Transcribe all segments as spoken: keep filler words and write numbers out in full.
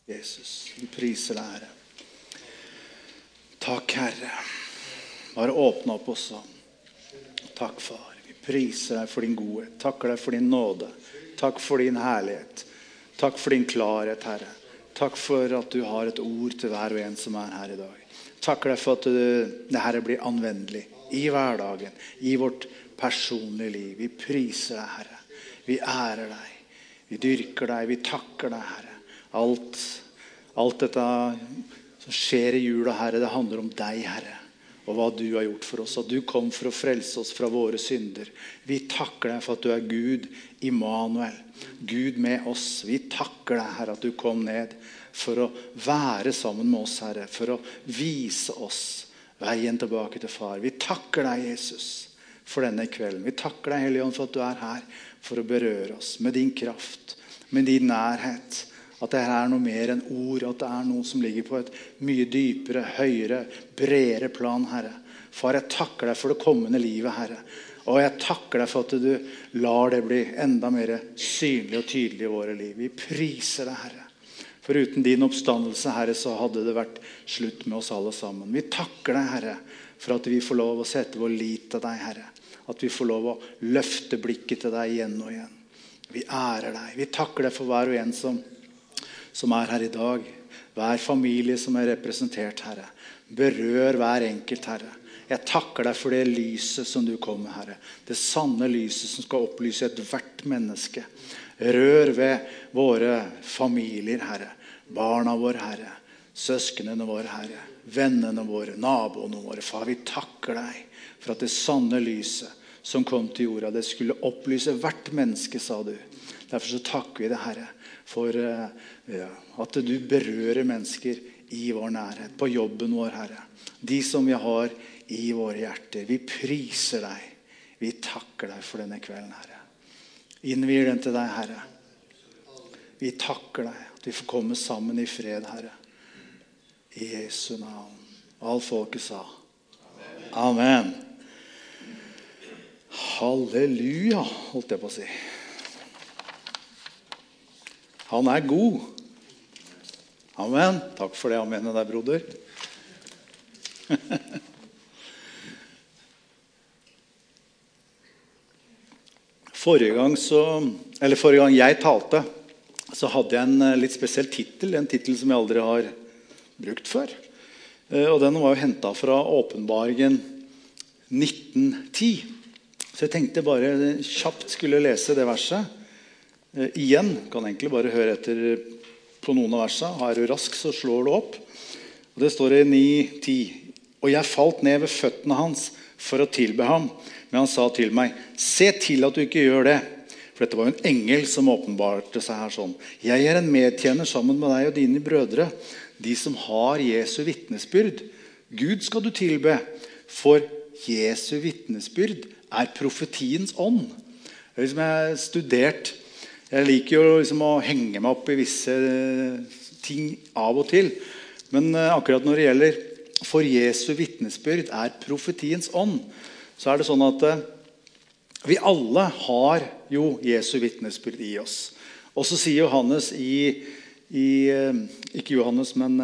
Jesus, vi priser deg, Herre. Takk, Herre. Bare åpne opp også. Takk, Far. Vi priser deg for din godhet. Takker deg for din nåde. Takk for din herlighet. Takk for din klarhet, Herre. Takk for at du har et ord til hver og en som er her i dag. Takker deg for at du, det Herre blir anvendelig i hverdagen, i vårt personlige liv. Vi priser deg, Herre. Vi ærer deg. Vi dyrker deg. Vi takker deg, Herre. Alt, alt dette som skjer i jula, Herre, det handler om deg, Herre. Og hva du har gjort for oss. At du kom for å frelse oss fra våre synder. Vi takker deg for at du er Gud, Immanuel. Gud med oss. Vi takker deg, Herre, at du kom ned for å være sammen med oss, Herre. For å vise oss veien tilbake til Far. Vi takker deg, Jesus, for denne kvelden. Vi takker deg, Hellige Ånd, for at du er her for å berøre oss med din kraft, med din nærhet. At det er noe mer enn ord, at det er noe som ligger på et mye dypere, høyere, bredere plan, Herre. Far, jeg takker deg for det kommende livet, Herre. Og jeg takker deg for at du lar det bli enda mer synlig og tydelig i våre liv. Vi priser deg, Herre. For uten din oppstandelse, Herre, så hadde det vært slutt med oss alle sammen. Vi takker deg, Herre, for at vi får lov å sette vår lit til deg, Herre. At vi får lov å løfte blikket til deg igjen og igjen. Vi ærer deg. Vi takker deg for hver og en som som er her i dag. Hver familie som er representert, Herre. Berør hver enkelt, Herre. Jeg takker deg for det lyset som du kom med, Herre. Det sanne lyset som skal opplyse et hvert menneske. Rør ved våre familier, Herre. Barna våre, Herre. Søsknene våre, Herre. Vennene våre, naboene våre. Far, vi takker deg for at det sanne lyset som kom til jorda, det skulle opplyse hvert menneske, sa du. Derfor så takker vi det, Herre, for uh, ja, at du berører mennesker i vår nærhet, på jobben vår, Herre. De som vi har i våre hjerter. Vi priser deg. Vi takker deg for denne kvelden, Herre. Innvier den til deg, Herre. Vi takker deg at vi får komme sammen i fred, Herre. I Jesu navn. All folket sa. Amen. Halleluja, holdt jeg på å si. Han er god. Amen. Takk for det amenet der, broder. Forrige gang, så, eller forrige gang jeg talte, så hadde jeg en litt spesiell titel, en titel som jeg aldri har brukt før. Og den var jo hentet fra Åpenbaringen nitten ti. Så jeg tenkte bare kjapt skulle lese det verset. Uh, igjen, kan egentlig bare høre etter på noen av versene. Har du rask, så slår du opp. Og det står i ni ti. Og jeg falt ned ved føttene hans for å tilbe ham. Men han sa til meg, se til at du ikke gjør det. For dette var jo en engel som åpenbarte seg her sånn. Jeg er en medtjener sammen med deg og dine brødre, de som har Jesu vitnesbyrd. Gud skal du tilbe, for Jesu vitnesbyrd er profetiens ånd. Det er liksom jeg har studert. Jeg liker jo liksom å henge meg opp i visse ting av og til. Men akkurat når det gjelder for Jesu vitnesbyrd er profetiens ånd, så er det sånn at vi alle har jo Jesu vitnesbyrd i oss. Og så sier Johannes i, i ikke Johannes, men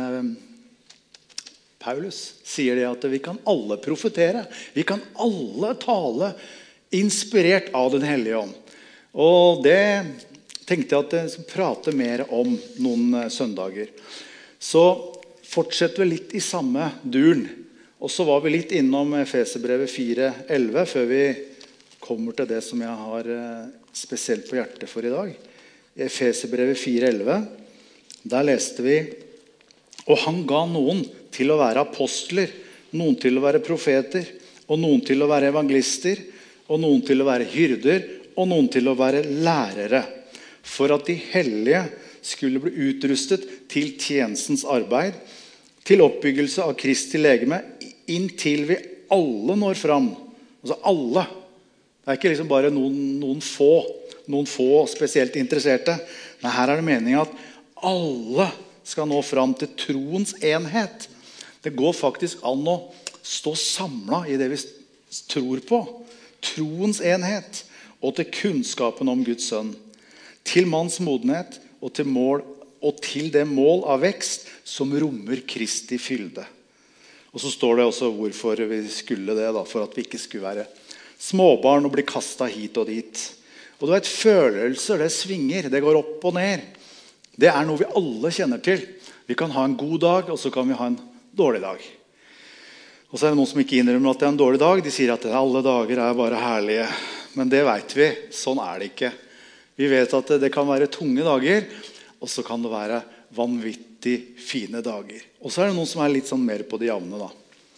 Paulus sier det at vi kan alle profetere. Vi kan alle tale inspirert av den hellige ånd. Og det tenkte jeg at jeg skulle prate mer om noen søndager. Så fortsetter vi litt i samme duren. Og så var vi litt innom Efeserbrevet fire elleve før vi kommer til det som jeg har spesielt på hjertet for i dag. Efeserbrevet fire elleve, der leste vi: og han ga noen til å være apostler, noen til å være profeter, og noen til å være evangelister, og noen til å være hyrder, og noen til å være lærere, for at de hellige skulle bli utrustet til tjenestens arbeid, til oppbyggelse av Kristi legeme, inntil vi alle når fram. Altså alle. Det er ikke liksom bare noen, noen få, noen få spesielt interesserte. Men her er det meningen at alle skal nå fram til troens enhet. Det går faktisk an å stå samlet i det vi tror på. Troens enhet. Og til kunnskapen om Guds sønn. Til manns modenhet og til mål og til det mål av vekst som rommer Kristi fylde. Og så står det også hvorfor vi skulle det, da, for at vi ikke skulle være småbarn og bli kastet hit og dit. Og du vet, følelser, det svinger, det går opp og ned. Det er noe vi alle kjenner til. Vi kan ha en god dag, og så kan vi ha en dårlig dag. Og så er det noen som ikke innrømmer at det er en dårlig dag. De sier at alle dager er bare herlige. Men det vet vi, sånn er det ikke. Vi vet at det kan være tunge dager, og så kan det være vanvittig fine dager. Og så er det noen som er litt sånn mer på det jevne da.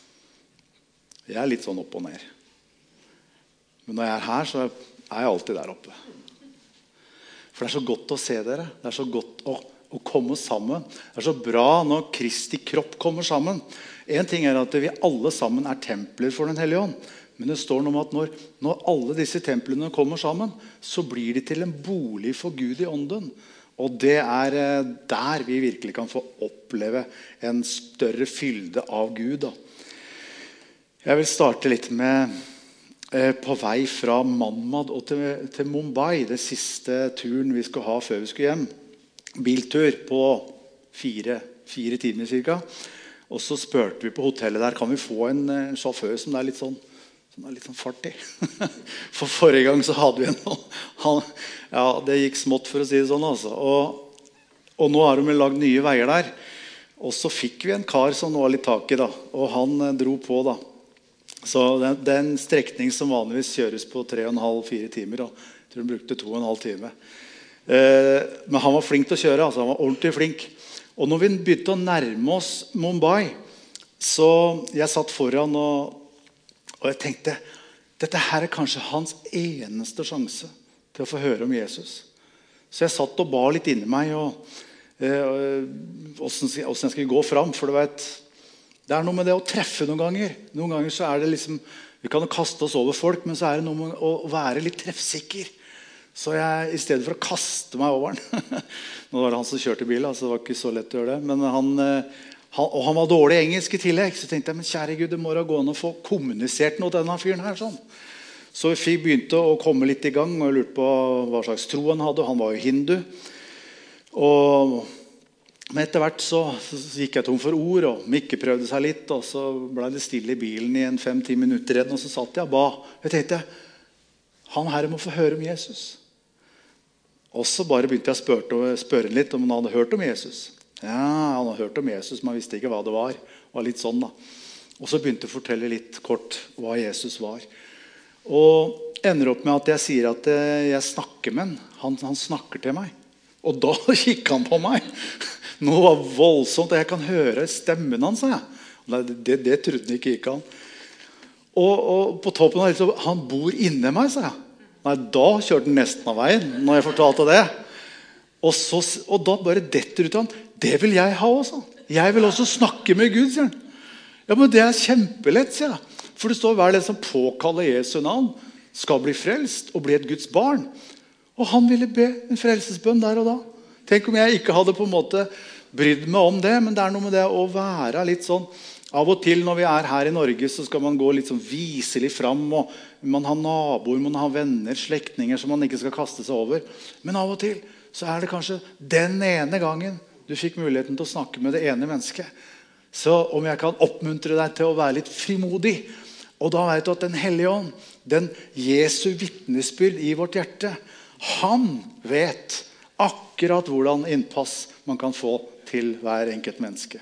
Jeg er litt sånn opp og ned. Men når jeg er her, så er jeg alltid der oppe. For det er så godt å se dere. Det er så godt å, å komme sammen. Det er så bra når Kristi kropp kommer sammen. En ting er at vi alle sammen er templer for den hellige ånd. Men det står noe om at når, når alle disse templene kommer sammen, så blir de til en bolig for Gud i ånden. Og det er der vi virkelig kan få oppleve en større fylde av Gud. Da. Jeg vil starte litt med eh, på vei fra Manmad og til, til Mumbai, det siste turen vi skulle ha før vi skulle hjem. Biltur på fire, fire timer cirka. Og så spurte vi på hotellet der, kan vi få en eh, sjåfør som er litt sånn som er litt sånn fart i. For forrige gang så hadde vi en han, ja, det gikk smått for å si det sånn altså. og, og nå har de lagd nye veier der, og så fikk vi en kar som nå var litt tak i da, og han eh, dro på da. Så det, det er en strekning som vanligvis kjøres på tre og en halv, fire timer, og jeg tror de brukte to og en halv time. Eh, men han var flink til å kjøre, altså han var ordentlig flink. Og når vi begynte å nærme oss Mumbai, så jeg satt foran og Og jeg tenkte, dette her er kanskje hans eneste sjanse til å få høre om Jesus. Så jeg satt og ba litt inni meg, og eh, hvordan, hvordan jeg skulle gå fram. For du vet, det er noe med det å treffe noen ganger. Noen ganger så er det liksom, vi kan jo kaste oss over folk, men så er det noe med å være litt treffsikker. Så jeg, i stedet for å kaste meg over den, nå var det han som kjørte bil, så det var ikke så lett å gjøre det, men han... Han, og han var dårlig engelsk i tillegg, så tenkte jeg, men kjære Gud, det må da gå an å få kommunisert noe denne fyren her. Sånn. Så vi begynte å komme litt i gang, og jeg lurte på hva slags tro han hadde. Han var jo hindu. Og, men etter hvert så, så gikk jeg tom for ord, og Mikke prøvde seg litt, og så ble det stille i bilen i en fem-ti minutter igjen, og så satt jeg og ba. Jeg tenkte, han her må få høre om Jesus. Og så bare begynte jeg å spørre, spørre litt om han hadde hørt om Jesus. Ja, han hadde hørt om Jesus, men han visste ikke hva det var. Det var litt sånn da. Og så begynte jeg å fortelle litt kort hva Jesus var. Og ender opp med at jeg sier at jeg snakker med han. Han, han snakker til meg. Og da kikket han på meg. Noe var voldsomt, og jeg kan høre stemmen hans. Det, det, det trodde han ikke gikk han. Og, og på toppen av det, han bor inne meg, sa jeg. Nei, da kjørte han nesten av veien, når jeg fortalte det. Og, så, og da bare detter ut han. Det vil jeg ha også. Jeg vil også snakke med Gud, sier han. Ja, men det er kjempelett, sier jeg. For det står hver den som påkaller Jesu navn skal bli frelst og bli et Guds barn. Og han ville be en frelsesbønn der og da. Tenk om jeg ikke hadde på en måte brydd meg om det, men det er noe med det å være litt sånn. Av og til når vi er her i Norge, så skal man gå litt sånn viselig fram, og man har naboer, man har venner, slektninger som man ikke skal kaste seg over. Men av og til så er det kanskje den ene gangen du fikk muligheten til å snakke med det ene mennesket. Så om jeg kan oppmuntre deg til å være litt frimodig, og da vet du at den hellige ånd, den Jesu vitnesbyrd i vårt hjerte, han vet akkurat hvordan innpass man kan få til hver enkelt menneske.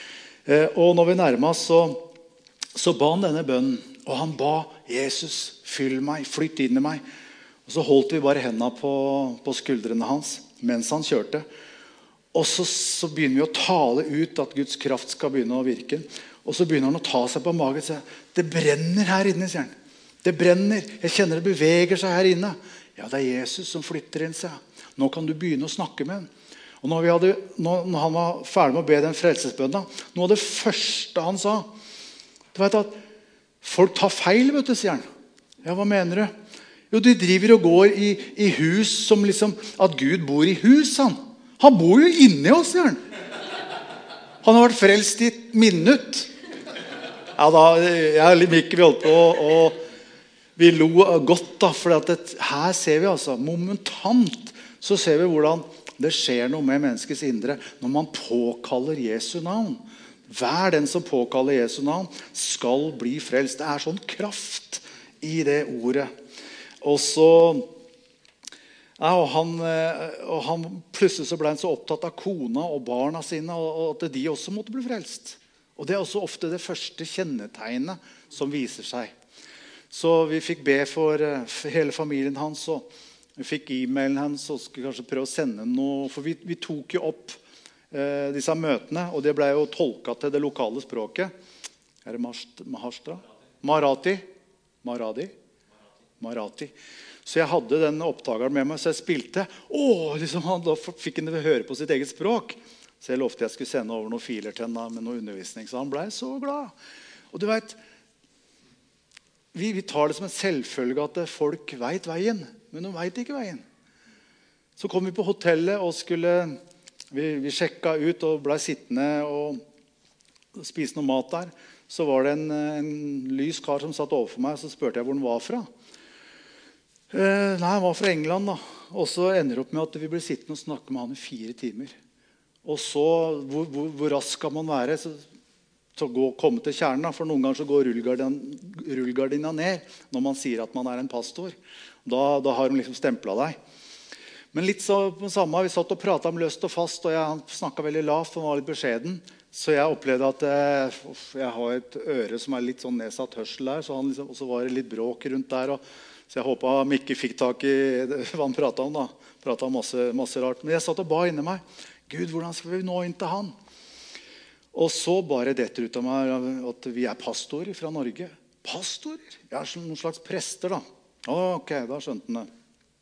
Og når vi nærmer oss, så, så ba han denne bønnen, og han ba Jesus, fyll meg, flytt inn i meg. Og så holdt vi bare hendene på, på skuldrene hans, mens han kjørte. Og så, så begynner vi å tale ut at Guds kraft skal begynne å virke. Og så begynner han å ta seg på magen og si, det brenner her inne, sier han. Det brenner, jeg kjenner det beveger seg her inne. Ja, det er Jesus som flytter inn, sier han. Nå kan du begynne å snakke med han. Og når, vi hadde, når, når han var ferdig med å be den frelsesbønnen, noe av det første han sa, du vet at folk tar feil, vet du, sier han. Ja, hva mener du? Jo, de driver og går i, i hus som liksom, at Gud bor i hus, han. Han bor jo inne i oss, sier han. Han har vært frelst i et minutt. Ja, da, jeg og Mikke, vi holdt på, og vi lo godt da, for at det, her ser vi altså, momentant, så ser vi hvordan Det skjer noe med menneskets indre når man påkaller Jesu navn. Hver den som påkaller Jesu navn skal bli frelst. Det er sånn kraft i det ordet. Og så ja, og han, og han plutselig så ble han så opptatt av kona og barna sine, og at de også måtte bli frelst. Og det er også ofte det første kjennetegnet som viser seg. Så vi fikk be for, for hele familien hans, og vi fikk e-mailen hans, og skulle kanskje prøve å sende noe, for vi, vi tok jo opp eh, disse møtene, og det ble jo tolket til det lokale språket. Er det Maharashtra? Marathi? Maradi? Marathi. Så jeg hadde den opptakeren med meg, så jeg spilte. Åh, liksom, da fikk han høre på sitt eget språk. Så jeg lovte jeg skulle sende over noen filer til henne med noe undervisning, så han ble så glad. Og du vet, vi, vi tar det som en selvfølge at folk vet veien, men de vet ikke veien. Så kom vi på hotellet og skulle, vi, vi sjekket ut og ble sittende og spise noe mat der. Så var det en, en lys kar som satt overfor meg, så spurte jeg hvor han var fra. Eh, nei, han var fra England da. Og så ender det opp med at vi ble sittende og snakke med han i fire timer. Og så, hvor, hvor, hvor rask skal man være så, så gå, komme til kjernen? Da. For noen ganger så går rullgardina, rullgardina ned når man sier at man er en pastor. Da, da har de liksom stemplet deg. Men litt så på det samme, vi satt og pratet om løst og fast, og jeg snakket veldig lavt og var litt beskjeden. Så jeg opplevde at jeg, jeg har et øre som er litt sånn nedsatt hørsel der, så han liksom, og så var det litt bråk rundt der. Og, så jeg håpet Mikke fikk tak i hva han pratet om da. Pratet om masse, masse rart. Men jeg satt og ba inni meg. Gud, hvordan skal vi nå inn til han? Og så bare detter ut av meg at vi er pastorer fra Norge. Pastorer? Ja, som noen slags prester da. Ok, da skjønte han det.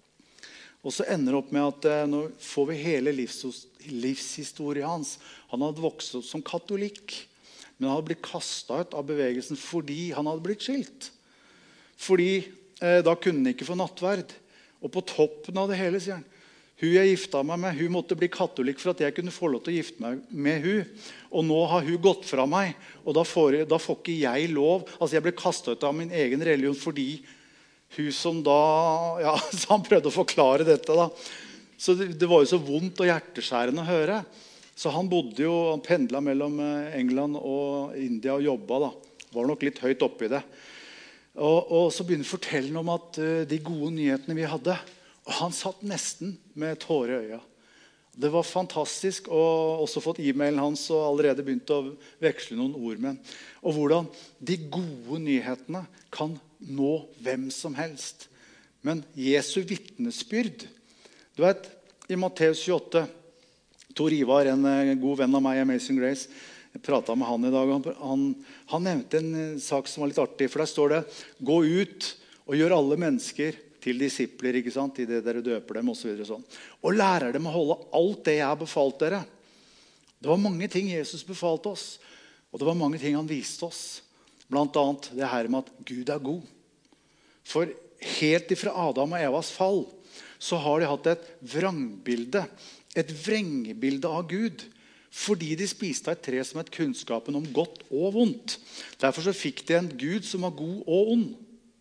Og så ender det opp med at eh, nå får vi hele livs, livshistorien hans. Han hadde vokst opp som katolikk, men han hadde blitt kastet ut av bevegelsen fordi han hadde blitt skilt. Fordi eh, da kunne han ikke få nattverd. Og på toppen av det hele, sier han, hun jeg gifta meg med, hun måtte bli katolikk for at jeg kunne få lov til å gifte meg med hun. Og nå har hun gått fra meg, og da får, da får ikke jeg lov. Altså jeg ble kastet ut av min egen religion fordi hun som da, ja, så han prøvde å forklare dette da. Så det, det var jo så vondt og hjerteskjærende å høre. Så han bodde jo, han pendlet mellom England og India og jobbet da. Var nok litt høyt oppe i det. Og, og så begynner han å fortelle om at uh, de gode nyhetene vi hadde, og han satt nesten med tårer i øya. Det var fantastisk, og også fått e-mailen hans og allerede begynt å veksle noen ord med. Og hvordan de gode nyhetene kan nå hvem som helst. Men Jesu vitnesbyrd, du vet, i Matteus tjueåtte, Tor Ivar, en god venn av meg i Amazing Grace, jeg pratet med han i dag, han, han, han nevnte en sak som var litt artig, for der står det, gå ut og gjør alle mennesker til disipler, ikke sant, i det dere døper dem, og så videre sånn. Og lærer dem å holde alt det jeg har befalt dere. Det var mange ting Jesus befalte oss, og det var mange ting han viste oss. Blant annet det her med at Gud er god. For helt ifra Adam og Evas fall, så har de hatt et vrangbilde, et vrengebilde av Gud, fordi de spiste et tre som het kunnskapen om godt og vondt. Derfor så fikk de en Gud som var god og ond.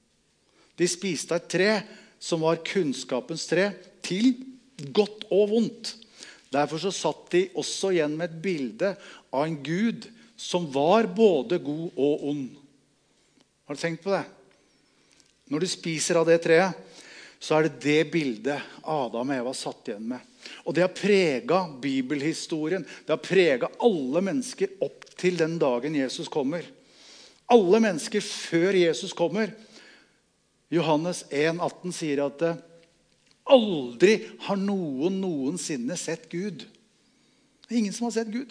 De spiste et tre som var kunnskapens tre til godt og vondt. Derfor så satt de også igjen med et bilde av en Gud som var både god og ond. Har du tenkt på det? Når du spiser av det treet, så er det det bildet Adam og Eva satt igjen med. Og det har preget bibelhistorien. Det har preget alle mennesker opp til den dagen Jesus kommer. Alle mennesker før Jesus kommer. Johannes en atten sier at aldri har noen noensinne sett Gud. Det er ingen som har sett Gud.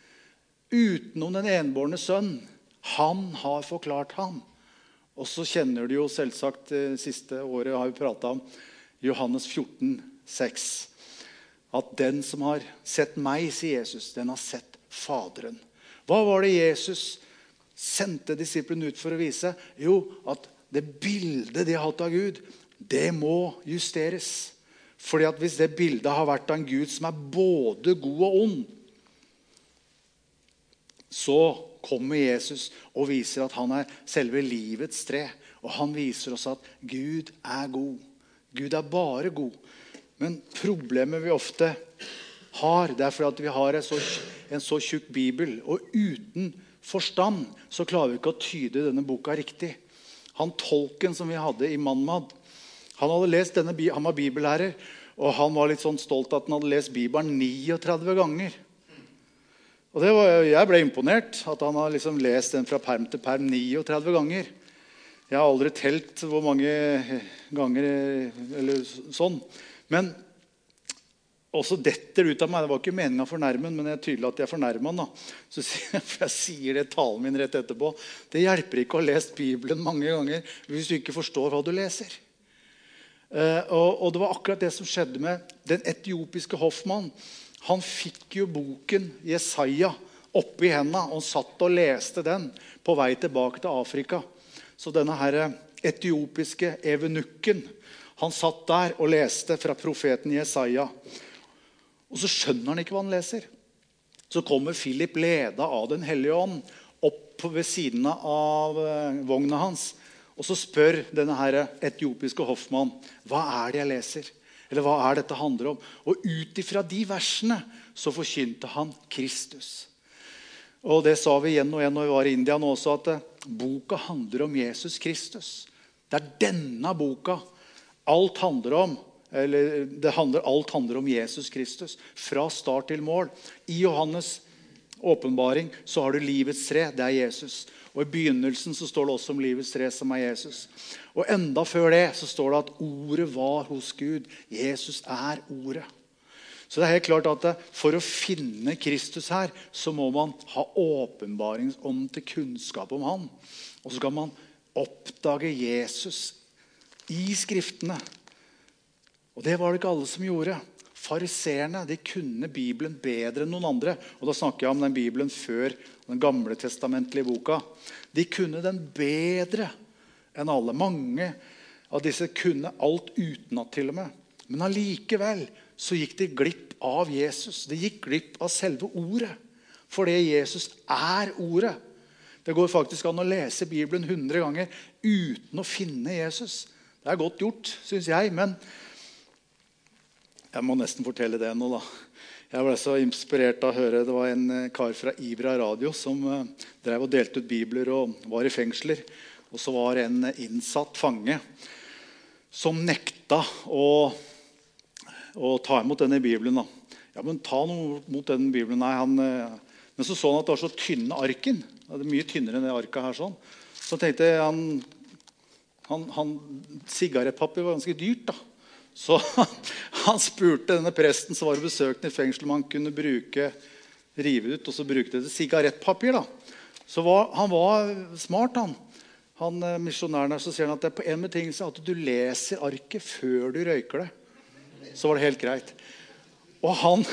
Utenom den enbårne sønn. Han har forklart ham. Og så kjenner du jo selvsagt det siste året har vi pratet om Johannes fjorten seks. At den som har sett meg, sier Jesus, den har sett Faderen. Hva var det Jesus sendte disiplene ut for å vise? Jo, at det bildet de har hatt av Gud, det må justeres. Fordi at hvis det bildet har vært av en Gud som er både god og ond, så kommer Jesus og viser at han er selve livets tre. Og han viser oss at Gud er god. Gud er bare god. Men problemet vi ofte har, det er fordi at vi har en så, en så tjukk bibel, og uten forstand så klarer vi ikke å tyde denne boka riktig. Han tolken som vi hadde i Mannmad, han hadde lest denne, han var bibellærer, og han var litt sånn stolt at han hadde lest Bibelen trettini ganger. Og det var, jeg ble imponert at han har liksom lest den fra perm til perm trettini ganger. Jeg har aldri telt hvor mange ganger eller sånn. Men også detter ut av meg. Det var ikke meningen å fornærme, men det er tydelig at jeg fornærmer han. Da. Så jeg sier det talen min rett etterpå. Det hjelper ikke å ha lest Bibelen mange ganger hvis du ikke forstår hva du leser. Uh, og, og det var akkurat det som skjedde med den etiopiske hoffmann. Han fikk jo boken Jesaja oppe i hendene, og han satt og leste den på vei tilbake til Afrika. Så denne her etiopiske evenukken, han satt der og leste fra profeten Jesaja. Og så skjønner han ikke hva han leser. Så kommer Philip leda av den hellige ånd opp ved siden av vogna hans. Og så spør denne her etiopiske hoffmann, hva er det jeg leser? Eller hva er dette handler om? Og ut ifra de versene så forkynte han Kristus. Og det sa vi igjen og igjen når vi var i India nå også, at boka handler om Jesus Kristus. Det er denne boka. Alt handler om, eller det handler, alt handler om Jesus Kristus. Fra start til mål. I Johannes åpenbaring så har du livets tre, det er Jesus. Og i begynnelsen så står det også om livets tre som er Jesus. Og enda før det så står det at ordet var hos Gud. Jesus er ordet. Så det er helt klart at for å finne Kristus her, så må man ha åpenbaringsånd til kunnskap om han. Og så kan man oppdage Jesus i skriftene. Og det var det ikke alle som gjorde. Fariserene, de kunne Bibelen bedre enn noen andre. Og da snakker jeg om den Bibelen før den gamle testamentlige boka. De kunne den bedre enn alle. Mange av disse kunne alt utenat til og med. Men allikevel så gikk de glipp av Jesus. De gikk glipp av selve ordet. Fordi Jesus er ordet. Det går faktisk an å lese Bibelen hundre ganger uten å finne Jesus. Det er godt gjort, synes jeg, men jeg må nesten fortelle det nå da. Jeg ble så inspirert av å høre, det var en kar fra Ibra Radio som drev og delte ut bibler og var i fengsler. Og så var en innsatt fange som nekta å, å ta imot denne bibelen. Da. Ja, men ta noe mot denne bibelen. Nei, han, men så så han at det var så tynne arken. Det er mye tynnere enn det arket her. Sånn. Så tenkte jeg, han, han, han sigarettpapir var ganske dyrt da. Så han spurte denne presten som var og besøkte i fengsel om han kunne bruke, rive ut og så brukte det til sigarettpapir. Da. Så var, han var smart han. Han misjonæren her, så sier han at det er på en betingelse at du leser arket før du røyker det. Så var det helt greit. Og han,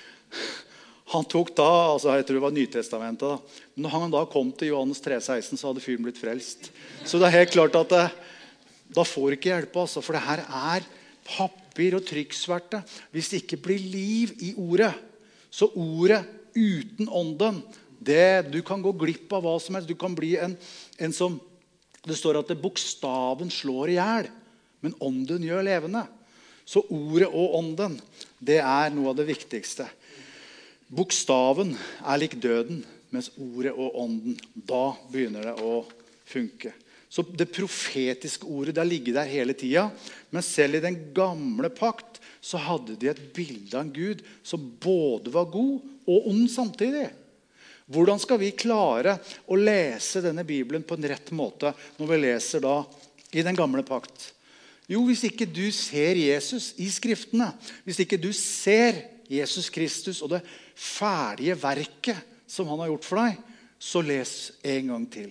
han tok da, altså jeg tror det var Nytestamentet da. Men når han da kom til Johannes tre seksten så hadde fyren blitt frelst. Så det er helt klart at det, da får ikke hjelp altså, for det her er papir og trykksverte. Hvis det ikke blir liv i ordet, så ordet uten ånden, det, du kan gå glipp av hva som helst. Du kan bli en, en som, det står at det bokstaven slår ihjel, men ånden gjør levende. Så ordet og ånden, det er noe av det viktigste. Bokstaven er lik døden, mens ordet og ånden, da begynner det å funke. Så det profetiske ordet, det har ligget der hele tiden. Men selv i den gamle pakt, så hadde de et bilde av en Gud som både var god og ond samtidig. Hvordan skal vi klare å lese denne Bibelen på en rett måte når vi leser da i den gamle pakt? Jo, hvis ikke du ser Jesus i skriftene, hvis ikke du ser Jesus Kristus og det ferdige verket som han har gjort for deg, så les en gang til.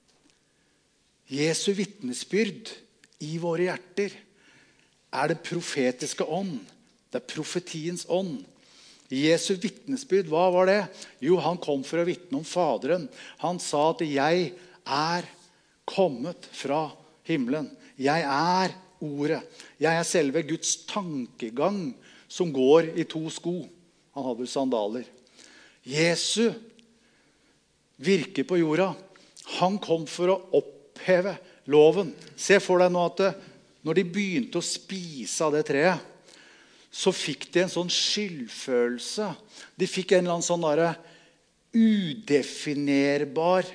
Jesu vittnesbyrd i våre hjerter er det profetiske ånd. Det er profetiens ånd. Jesu vittnesbyrd, hva var det? Jo, han kom for å vitne om Faderen. Han sa at jeg er kommet fra himmelen. Jeg er ordet. Jeg er selve Guds tankegang som går i to sko. Han hadde sandaler. Jesu virke på jorda. Han kom for å oppheve loven. Se for deg nå at det, når de begynte å spise av det treet, så fikk de en sånn skyldfølelse. De fikk en eller annen sånn der udefinerbar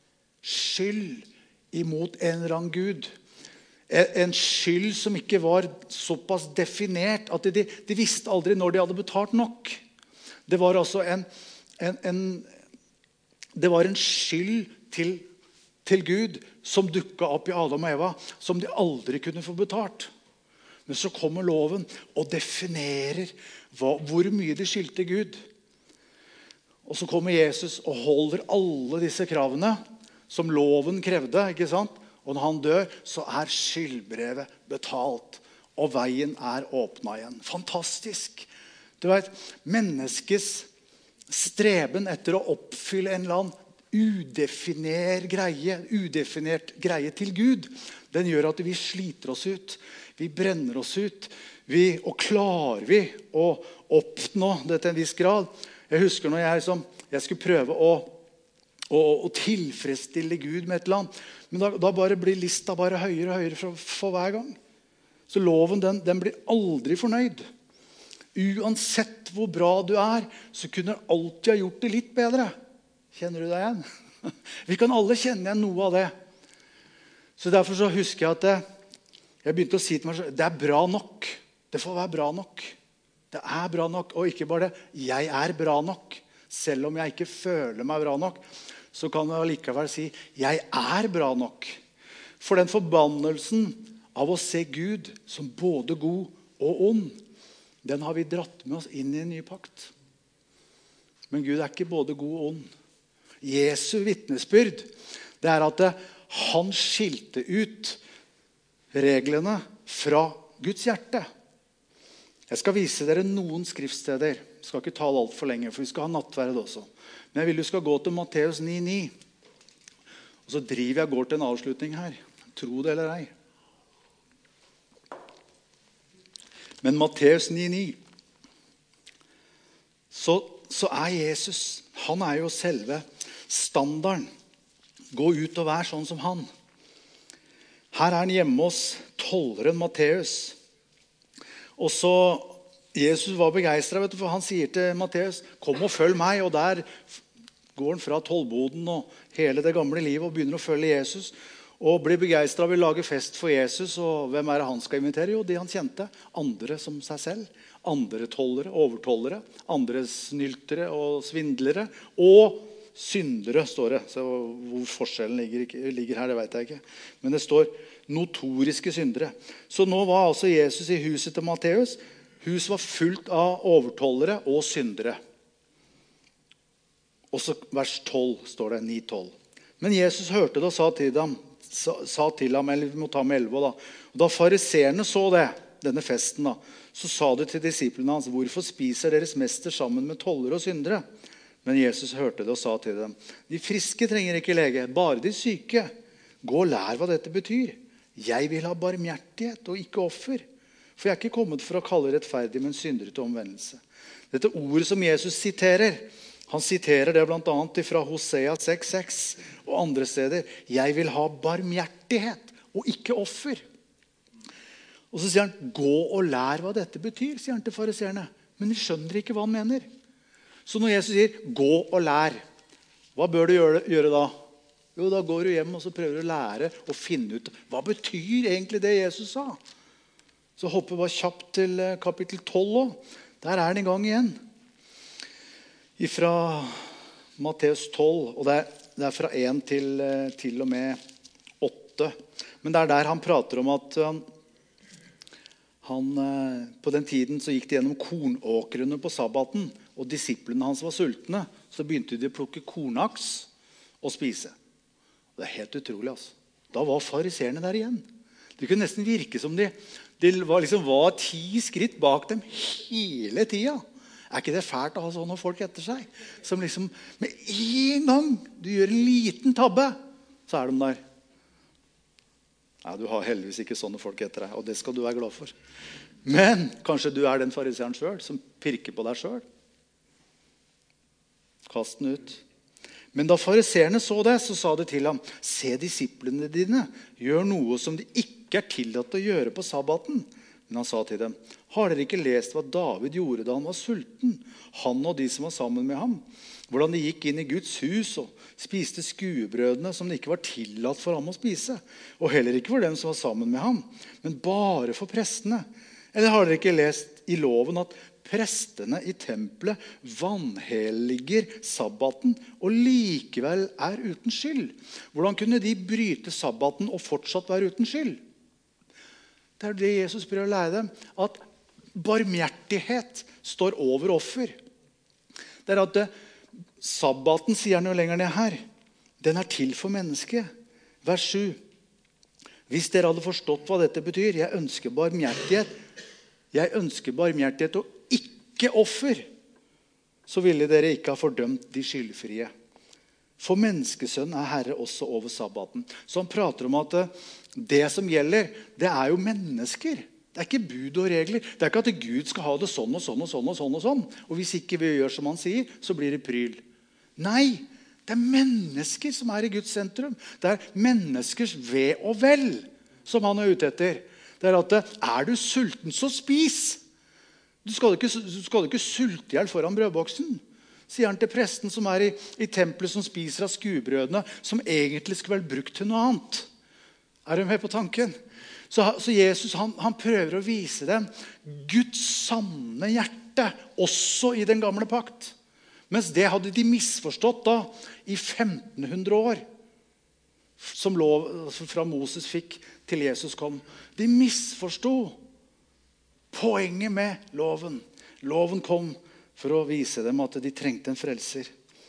skyld imot en eller annen Gud. En skyld som ikke var såpass definert at de, de visste aldri når de hadde betalt nok. Det var altså en, en, en, det var en skyld til, til Gud som dukket opp i Adam og Eva, som de aldri kunne få betalt. Men så kommer loven og definerer hva, hvor mye de skyldte Gud. Og så kommer Jesus og holder alle disse kravene som loven krevde, ikke sant? Og når han dør, så er skyldbrevet betalt, og veien er åpnet igjen. Fantastisk! Du vet, menneskets streben etter å oppfylle en eller annen udefinert greie, udefinert greie til Gud, den gjør at vi sliter oss ut. Vi brenner oss ut. Vi, og klarer vi å oppnå det til en viss grad? Jeg husker når jeg, liksom, jeg skulle prøve å, å, å tilfredsstille Gud med et eller annet. Men da, da bare blir lista bare høyere og høyere for, for hver gang. Så loven den, den blir aldri fornøyd. Uansett hvor bra du er, så kunne du alltid ha gjort det litt bedre. Kjenner du deg igjen? Vi kan alle kjenne igjen noe av det. Så derfor så husker jeg at det, jeg begynte å si til meg selv, det er bra nok. Det får være bra nok. Det er bra nok, og ikke bare det. Jeg er bra nok. Selv om jeg ikke føler meg bra nok, så kan jeg likevel si, jeg er bra nok. For den forbannelsen av å se Gud som både god og ond, den har vi dratt med oss inn i en ny pakt. Men Gud er ikke både god og ond. Jesu vittnesbyrd, det er at han skilte ut reglene fra Guds hjerte. Jeg skal vise dere noen skriftsteder. Jeg skal ikke tale alt for lenge, for vi skal ha nattverd også. Men jeg vil du skal gå til Matteus ni ni. Og så driver jeg går til en avslutning her. Tro det eller ei. Men Matteus ni ni, så, så er Jesus, han er jo selve standarden. Gå ut og vær sånn som han. Her er han hjemme hos tolleren Matteus. Og så, Jesus var begeistret, vet du, for han sier til Matteus, kom og følg meg, og der går han fra tollboden og hele det gamle livet og begynner å følge Jesus, og blir begeistret, vil lage fest for Jesus, og hvem er det han skal invitere? Jo, de han kjente, andre som seg selv, andre tollere, overtollere, andre snyltere og svindlere, og syndere, står det. Så hvor forskjellen ligger, ligger her, det vet jeg ikke. Men det står notoriske syndere. Så nå var altså Jesus i huset til Matteus. Huset var fullt av overtollere og syndere. Og så vers tolv står det, ni tolv. Men Jesus hørte det og sa til dem, sa, sa til ham, eller vi må ta med elleve da. Og da fariserene så det, denne festen da, så sa det til disiplene hans, hvorfor spiser deres mester sammen med tollere og syndere? Men Jesus hørte det og sa til dem, de friske trenger ikke lege, bare de syke. Gå og lær hva dette betyr. Jeg vil ha barmhjertighet og ikke offer. For jeg er ikke kommet for å kalle rettferdig, men syndere til omvendelse. Dette ordet som Jesus siterer, han siterer det blant annet fra Hosea seks seks og andre steder. Jeg vil ha barmhjertighet og ikke offer. Og så sier han, gå og lær hva dette betyr, sier han til fariserene. Men de skjønner ikke hva han mener. Så når Jesus sier, gå og lær, hva bør du gjøre, gjøre da? Jo, da går du hjem og så prøver du å lære og finne ut, hva betyr egentlig det Jesus sa? Så hopper vi bare kjapt til kapittel tolv også. Der er den i gang igjen. Fra Matteus tolv, og det er, det er fra én til, til og med åtte. Men det er der han prater om at han, han, på den tiden så gikk de gjennom kornåkrene på sabbaten, og disiplene hans var sultne, så begynte de å plukke kornaks og spise. Det er helt utrolig, altså. Da var fariserene der igjen. Det kunne nesten virke som de, de var, liksom, var ti skritt bak dem hele tiden. Er ikke det fælt å ha sånne folk etter seg? Som liksom, med en gang du gjør en liten tabbe, så er de der. Ja, du har heldigvis ikke sånne folk etter deg, og det skal du være glad for. Men kanskje du er den fariseren selv, som pirker på deg selv. Kast den ut. Men da fariserene så det, så sa det til ham, se disiplene dine, gjør noe som det ikke er tillatt å gjøre på sabbaten. Men han sa til dem, har dere ikke lest hva David gjorde da han var sulten? Han og de som var sammen med ham. Hvordan de gikk inn i Guds hus og spiste skuebrødene som det ikke var tillatt for ham å spise. Og heller ikke for dem som var sammen med ham, men bare for prestene. Eller har dere ikke lest i loven at prestene i tempelet vanhelliger sabbaten og likevel er uten skyld? Hvordan kunne de bryte sabbaten og fortsatt være uten skyld? Det er det Jesus prøver å lære dem, at barmhjertighet står over offer. Det er at det, sabbaten, sier han jo lenger ned her, den er til for mennesket. Vers sju. Hvis dere hadde forstått hva dette betyr, jeg ønsker barmhjertighet, jeg ønsker barmhjertighet og ikke offer, så ville dere ikke ha fordømt de skyldfrie. For menneskesønnen er herre også over sabbaten. Så han prater om at det som gjelder, det er jo mennesker. Det er ikke bud og regler. Det er ikke at Gud skal ha det sånn og sånn og sånn og sånn og sånn. Og hvis ikke vi gjør som han sier, så blir det pryl. Nei, det er mennesker som er i Guds sentrum. Det er menneskers ve og vel som han er ute etter. Det er at, er du sulten, så spis. Du skal ikke, du skal ikke sulte ihjel foran brødboksen. Sier han til presten som er i, i tempelet, som spiser av skuebrødene, som egentlig skulle vært brukt til noe annet. Er du med på tanken? Så, så Jesus han, han prøver å vise dem Guds sanne hjerte, også i den gamle pakt. Mens det hadde de misforstått da, i femten hundre år, som lov fra Moses fikk til Jesus kom. De misforstod poenget med loven. Loven kom for å vise dem at de trengte en frelser.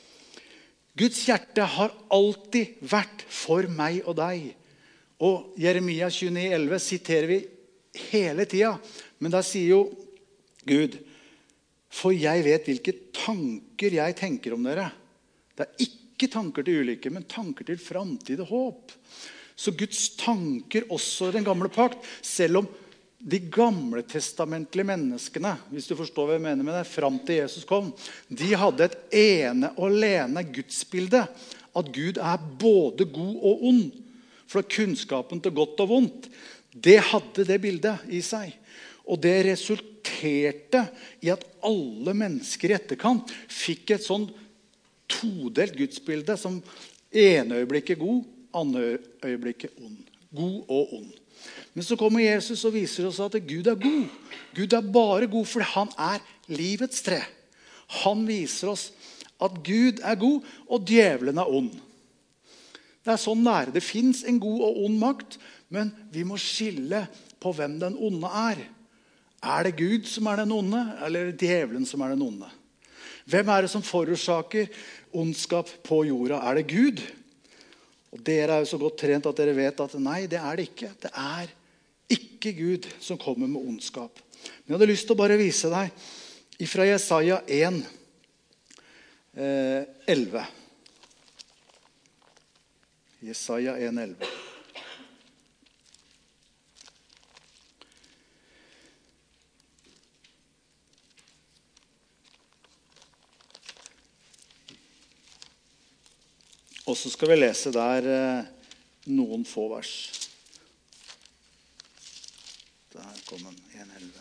Guds hjerte har alltid vært for meg og deg. Og Jeremia tjueni elleve siterer vi hele tiden. Men der sier jo Gud, for jeg vet hvilke tanker jeg tenker om dere. Det er ikke tanker til ulykke, men tanker til fremtid og håp. Så Guds tanker også i den gamle pakt, selv om de gamle testamentlige menneskene, hvis du forstår hva jeg mener med det, frem til Jesus kom, de hadde et ene og alene gudsbilde, at Gud er både god og ond. For kunnskapen til godt og vondt, det hadde det bildet i seg. Og det resulterte i at alle mennesker i etterkant fikk et sånn todelt gudsbilde, som ene øyeblikket god, andre øyeblikket ond. God og ond. Men så kommer Jesus og viser oss at Gud er god. Gud er bare god fordi han er livets tre. Han viser oss at Gud er god og djevelen er ond. Det er sånn nære. Det finnes en god og ond makt, men vi må skille på hvem den onde er. Er det Gud som er den onde, eller er det djevelen som er den onde? Hvem er det som forårsaker ondskap på jorda? Er det Gud? Og dere er jo så godt trent at dere vet at nei, det er det ikke. Det er ikke Gud som kommer med ondskap. Men jeg hadde lyst til å bare vise deg fra Jesaja en, elleve. Jesaja en, elleve. Og så skal vi lese der noen få vers. Der kom den, en elleve.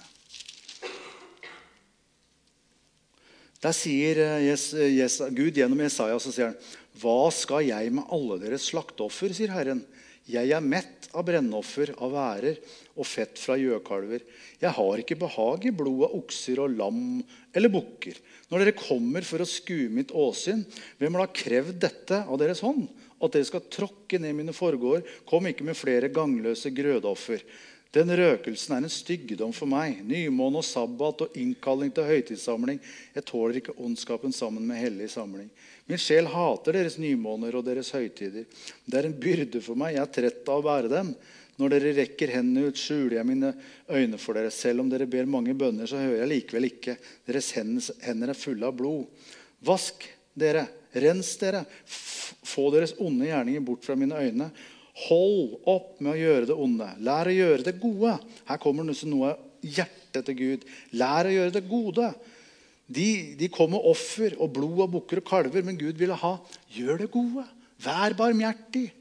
Der sier Jes, Jes, Gud gjennom Jesaja, så sier han, hva skal jeg med alle deres slakteoffer, sier Herren. Jeg er mett av brennoffer, av værer og fett fra gjøkalver. Jeg har ikke behag i blod av okser og lam eller bukker. Når dere kommer for å skue mitt åsyn, hvem har krevd dette av deres hånd? At dere skal tråkke ned mine forgårder, kom ikke med flere gangløse grødoffer. Den røkelsen er en styggedom for meg. Nymåne og sabbat og innkalling til høytidssamling. Jeg tåler ikke ondskapen sammen med hellig samling. Min sjel hater deres nymåner og deres høytider. Det er en byrde for meg. Jeg er trett av å bære dem. Når dere rekker hendene ut, skjuler jeg mine øyne for dere. Selv om dere ber mange bønner, så hører jeg likevel ikke. Deres hender er fulle av blod. Vask dere, rens dere. Få deres onde gjerninger bort fra mine øyne. Hold opp med å gjøre det onde. Lær å gjøre det gode. Her kommer noe av hjertet til Gud. Lær å gjøre det gode. De, de kom med offer og blod av bukker og kalver, men Gud ville ha, gjør det gode. Vær barmhjertig.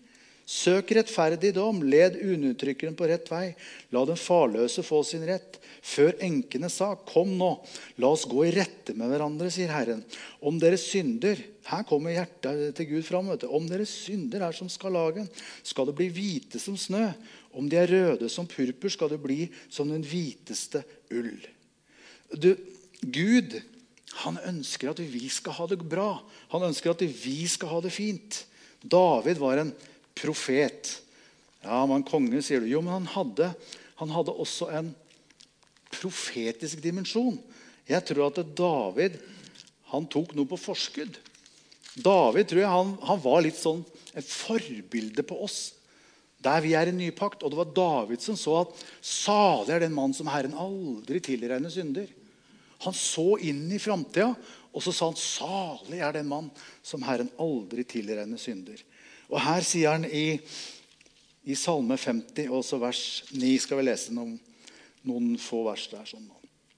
Søk rettferdigdom, led undertrykkeren på rett vei. La den farløse få sin rett. Før enkene sa, kom nå, la oss gå i rette med hverandre, sier Herren. Om deres synder, her kommer hjertet til Gud fram, vet du. Om deres synder er som skarlagen, skal det bli hvite som snø. Om de er røde som purpur, skal det bli som den hviteste ull. Du, Gud, han ønsker at vi skal ha det bra. Han ønsker at vi skal ha det fint. David var en profet. Ja, han var en konge, sier du. Jo, men han hadde, han hadde også en profetisk dimensjon. Jeg tror at David, han tok noe på forskudd. David, tror jeg, han, han var litt sånn et forbilde på oss. Der vi er i ny pakt. Og det var David som så at salig er den mann som Herren aldri tilregner synder. Han så inn i fremtiden, og så sa han, salig er den mann som Herren aldri tilregner synder. Og her sier han i, i Salme femti, også vers ni, skal vi lese noen, noen få vers der. Sånn.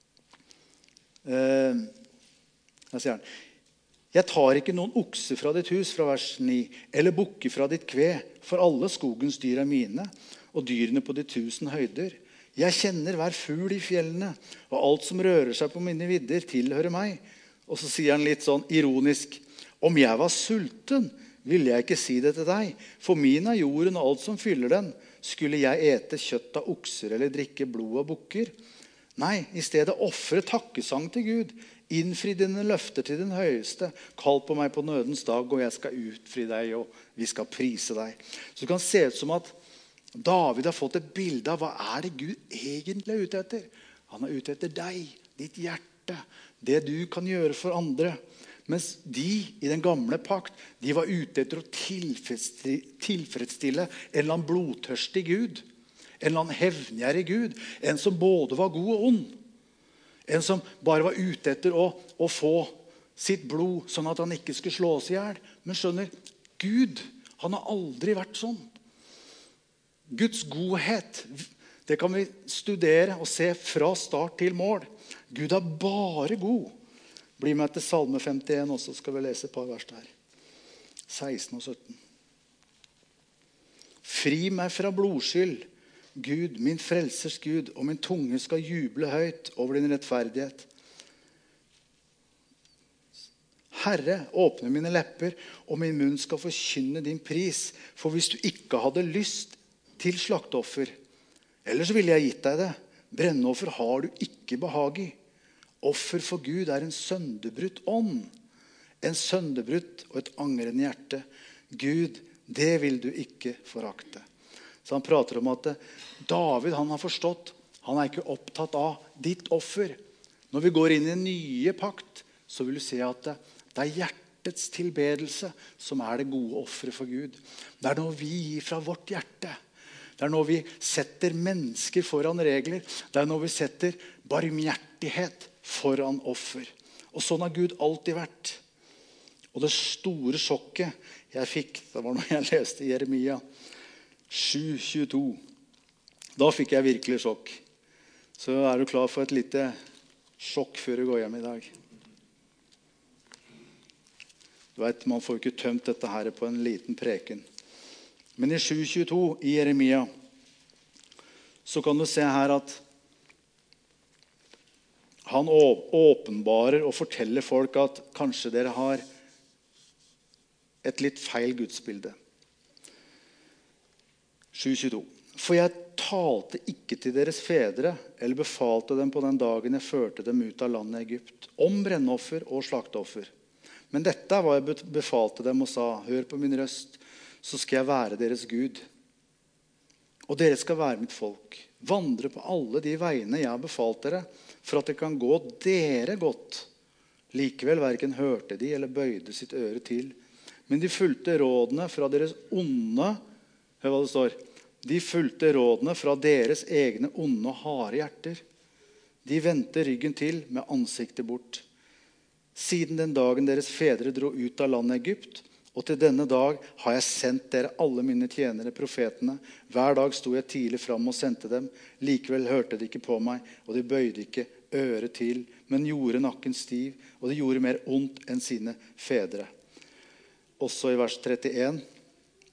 Eh, her sier han, jeg tar ikke noen okse fra ditt hus, fra vers ni, eller bukke fra ditt kve, for alle skogens dyr er mine, og dyrene på de tusen høyder. Jeg kjenner hver fugl i fjellene, og alt som rører seg på mine vidder tilhører meg. Og så sier han litt sånn ironisk, om jeg var sulten, ville jeg ikke si det til deg, for min er jorden og alt som fyller den. Skulle jeg ete kjøtt av okser eller drikke blod av bukker? Nei, i stedet offre takkesang til Gud. Innfri dine løfter til den høyeste. Kall på meg på nødens dag, og jeg skal utfri deg, og vi skal prise deg. Så det kan se ut som at David har fått et bilde av hva er det Gud egentlig er ute etter. Han er ute etter deg, ditt hjerte, det du kan gjøre for andre. Mens de i den gamle pakt, de var ute etter å tilfredsstille en eller annen blodtørstig Gud. En eller annen hevngjerrig Gud. En som både var god og ond. En som bare var ute etter å, å få sitt blod, sånn at han ikke skulle slå oss i hjel. Men skjønner, Gud, han har aldri vært sånn. Guds godhet, det kan vi studere og se fra start til mål. Gud er bare god. Bli med til Salme femtien også, skal vi lese et par vers der. seksten og sytten. Fri meg fra blodskyld, Gud, min frelsers Gud, og min tunge skal juble høyt over din rettferdighet. Herre, åpne mine lepper, og min munn skal forkynne din pris. For hvis du ikke hadde lyst til slakteoffer, ellers ville jeg gitt deg det. Brennoffer har du ikke behag i. Offer for Gud er en sønderbrutt ånd. En sønderbrutt og et angrende hjerte. Gud, det vil du ikke forakte. Så han prater om at David, han har forstått, han er ikke opptatt av ditt offer. Når vi går inn i en nye pakt, så vil du se at det er hjertets tilbedelse som er det gode offeret for Gud. Det er noe vi gir fra vårt hjerte. Det er når vi setter mennesker foran regler. Det er når vi setter barmhjertighet foran offer. Og sånn har Gud alltid vært. Og det store sjokket jeg fikk, det var når jeg leste Jeremia sju tjueto. Da fikk jeg virkelig sjokk. Så er du klar for et lite sjokk før du går hjem i dag. Du vet, man får ikke tømt dette her på en liten preken. Men i sju tjueto i Jeremia så kan du se her at han åpenbarer og forteller folk at kanskje dere har et litt feil gudsbilde. sju tjueto. For jeg talte ikke til deres fedre, eller befalte dem på den dagen jeg førte dem ut av landet Egypt, om brennoffer og slakteoffer. Men dette er hva jeg befalte dem og sa, hør på min røst, så skal jeg være deres Gud. Og dere skal være mitt folk. Vandre på alle de veiene jeg har befalt dere, for at det kan gå dere godt. Likevel hverken hørte de eller bøyde sitt øre til. Men de fulgte rådene fra deres onde, hør hva det står, de fulgte rådene fra deres egne onde og harde hjerter. De vendte ryggen til med ansiktet bort. Siden den dagen deres fedre dro ut av landet Egypt, og til denne dag har jeg sendt dere alle mine tjenere, profetene. Hver dag sto jeg tidlig fram og sendte dem. Likevel hørte de ikke på meg, og de bøyde ikke øret til, men gjorde nakken stiv, og de gjorde mer ondt enn sine fedre. Også i vers trettien.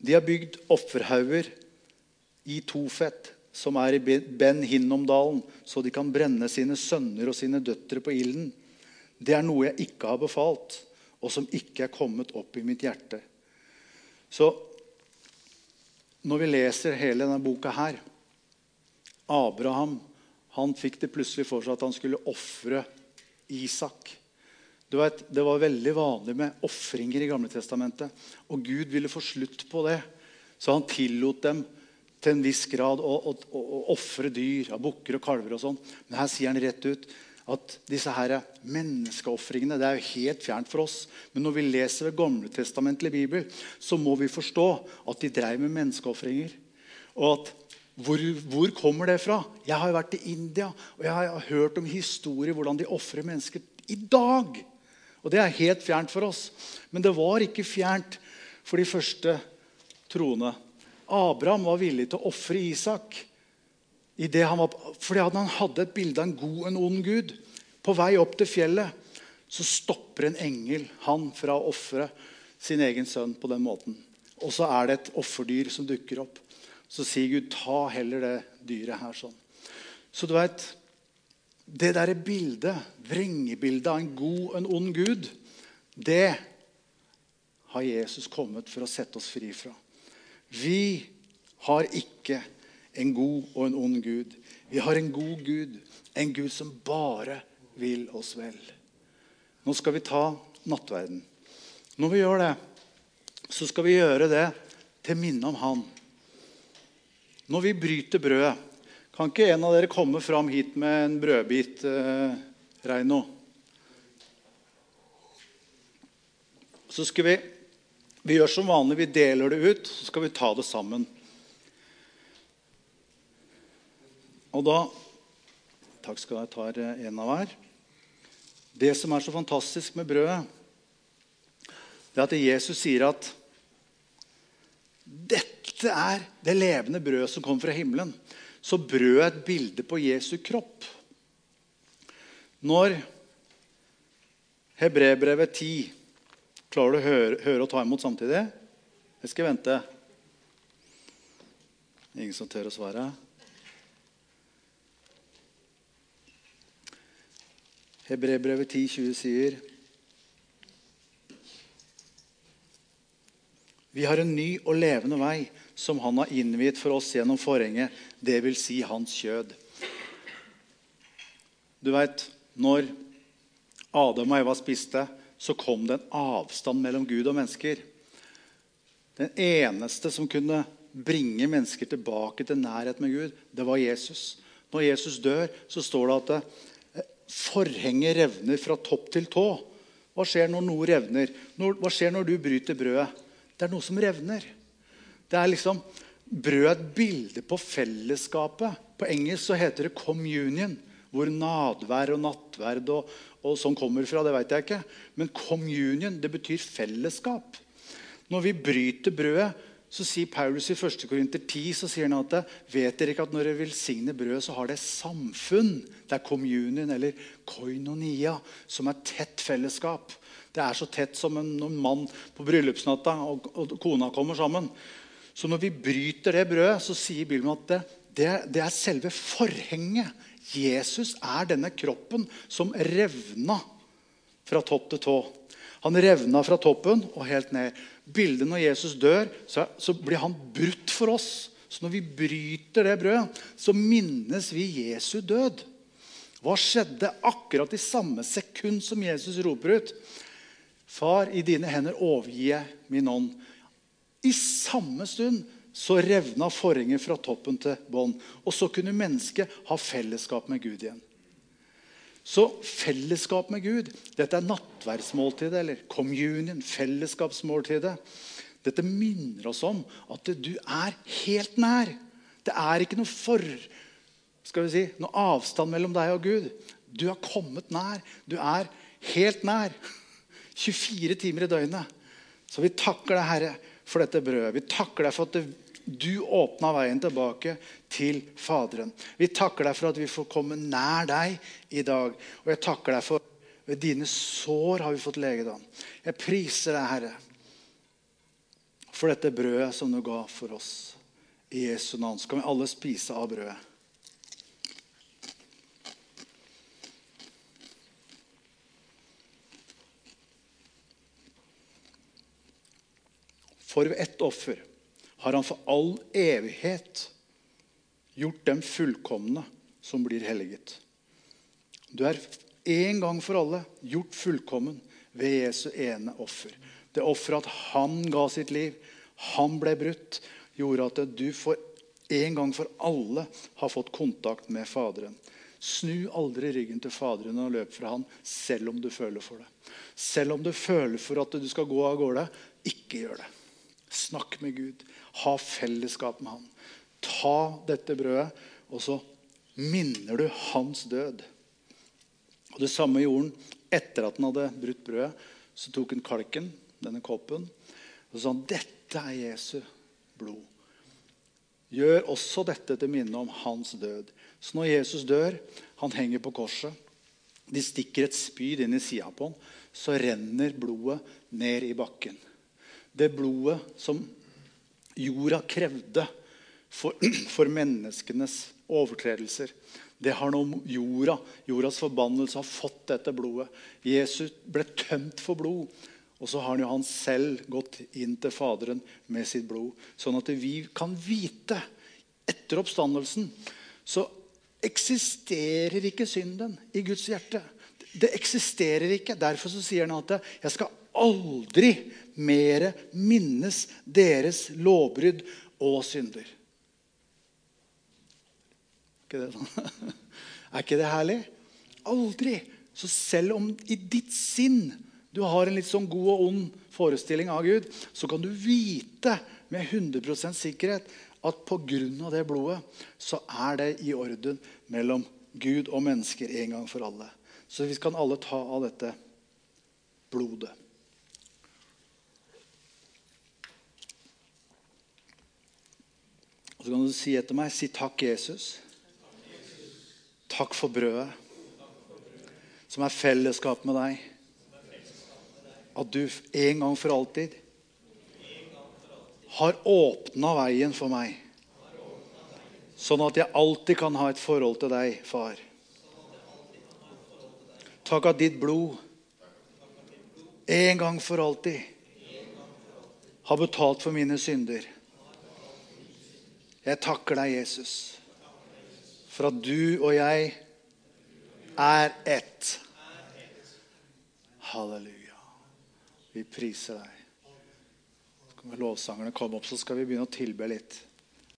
De har bygd offerhauger i Tofet, som er i Ben Hinnomdalen, så de kan brenne sine sønner og sine døtre på ilden. Det er noe jeg ikke har befalt, og som ikke er kommet opp i mitt hjerte. Så når vi leser hele denne boka her, Abraham, han fikk det plutselig for seg at han skulle offre Isak. Du vet, det var veldig vanlig med offringer i Gamle Testamentet, og Gud ville få slutt på det. Så han tillot dem til en viss grad å, å, å, å offre dyr, av bukker og kalver og sånn. Men her sier han rett ut at disse her menneskeoffringene, det er jo helt fjernt for oss. Men når vi leser ved Gamle Testamentlig Bibel, så må vi forstå at de drev med menneskeoffringer. Og at hvor, hvor kommer det fra? Jeg har jo vært i India, og jeg har hørt om historier hvordan de offrer mennesker i dag. Og det er helt fjernt for oss. Men det var ikke fjernt for de første troende. Abraham var villig til å offre Isak. I det han var, fordi han hadde et bilde av en god og en ond Gud. På vei opp til fjellet så stopper en engel han fra å offre sin egen sønn på den måten. Og så er det et offerdyr som dukker opp. Så sier Gud, ta heller det dyret her sånn. Så du vet, det der bildet, vrengebildet av en god og en ond Gud, det har Jesus kommet for å sette oss fri fra. Vi har ikke en god og en ond Gud. Vi har en god Gud, en Gud som bare vil oss vel. Nå skal vi ta nattverden. Når vi gjør det, så skal vi gjøre det til minne om han. Når vi bryter brødet, kan ikke en av dere komme fram hit med en brødbit, eh, Reino? Så skal vi, vi gjør som vanlig, vi deler det ut, så skal vi ta det sammen. Og da, takk skal jeg ta en av hver. Det som er så fantastisk med brødet, det er at Jesus sier at dette er det levende brød som kom fra himmelen. Så brød er et bilde på Jesu kropp. Når Hebreerbrevet ti, klarer du å høre, høre og ta imot samtidig? Jeg skal vente. Ingen som tør å svare. Hebreerbrevet ti tjue sier: Vi har en ny og levende vei som han har innviet for oss gjennom forhenget, det vil si hans kjød. Du vet, når Adam og Eva spiste, så kom det en avstand mellom Gud og mennesker. Den eneste som kunne bringe mennesker tilbake til nærhet med Gud, det var Jesus. Når Jesus dør, så står det at det, forhenget revner fra topp til tå. Hva skjer når noe revner? Hva skjer når du bryter brødet? Det er noe som revner. Det er liksom, brød er et bilde på fellesskapet. På engelsk så heter det communion, hvor nadvær og nattverd og, og sånn kommer fra, det vet jeg ikke. Men communion, det betyr fellesskap. Når vi bryter brødet, så sier Paulus i første Korinter ti, så sier han at vet dere ikke at når dere velsigner brødet, så har det samfunn. Det er communion eller koinonia, som er tett fellesskap. Det er så tett som en, en mann på bryllupsnatta og, og kona kommer sammen. Så når vi bryter det brødet, så sier Bibelen at det, det, det er selve forhenget. Jesus er denne kroppen som revna fra topp til tå. Han revna fra toppen og helt ned. Bildet når Jesus dør, så, så blir han brutt for oss. Så når vi bryter det brødet, så minnes vi Jesu død. Hva skjedde akkurat i samme sekund som Jesus roper ut? Far, i dine hender overgir jeg min ånd. I samme stund så revna forhenget fra toppen til bånd. Og så kunne mennesket ha fellesskap med Gud igjen. Så fellesskap med Gud, dette er nattverdsmåltidet, eller communion, fellesskapsmåltidet. Dette minner oss om at du er helt nær. Det er ikke noe for, skal vi si, noe avstand mellom deg og Gud. Du har kommet nær. Du er helt nær. tjuefire timer i døgnet. Så vi takker deg, Herre, for dette brødet. Vi takker deg for at du åpnet veien tilbake til Faderen. Vi takker deg for at vi får komme nær deg i dag. Og jeg takker deg for ved dine sår har vi fått legedom. Jeg priser deg, Herre, for dette brødet som du ga for oss. I Jesu navn. Så kan vi alle spise av brødet. For ved ett offer har han for all evighet gjort dem fullkomne som blir helliget. Du er en gang for alle gjort fullkommen ved Jesu ene offer. Det offer at han ga sitt liv, han ble brutt, gjorde at du for en gang for alle har fått kontakt med Faderen. Snu aldri ryggen til Faderen og løp fra han, selv om du føler for det. Selv om du føler for at du skal gå av gårde, ikke gjør det. Snakk med Gud. Ha fellesskap med han. Ta dette brødet, og så minner du hans død. Og det samme gjorde han etter at han hadde brutt brødet. Så tok han kalken, denne koppen, og sa han, dette er Jesu blod. Gjør også dette til minne om hans død. Så når Jesus dør, han henger på korset, de stikker et spyd inn i siden på han, så renner blodet ned i bakken. Det blodet som jorda krevde for, for menneskenes overtredelser. Det har noe om jorda. Jordas forbannelse har fått dette blodet. Jesus ble tømt for blod. Og så har han jo han selv gått inn til Faderen med sitt blod. Sånn at vi kan vite, etter oppstandelsen, så eksisterer ikke synden i Guds hjerte. Det eksisterer ikke. Derfor så sier han at jeg skal aldri mere minnes deres lovbrydd og synder. Er ikke det sånn? Er ikke det herlig? Aldri. Så selv om i ditt sinn du har en litt sånn god og ond forestilling av Gud, så kan du vite med hundre prosent sikkerhet at på grunn av det blodet, så er det i orden mellom Gud og mennesker en gang for alle. Så vi kan alle ta av dette blodet. Og så kan du si etter meg, si takk Jesus. Takk for brødet, som er fellesskap med deg. At du en gang for alltid har åpnet veien for meg. Sånn at jeg alltid kan ha et forhold til deg, far. Takk at ditt blod en gang for alltid har betalt for mine synder. Jeg takker deg, Jesus, for at du og jeg er ett. Halleluja. Vi priser deg. Så kan lovsangerne komme opp, så skal vi begynne å tilbe litt.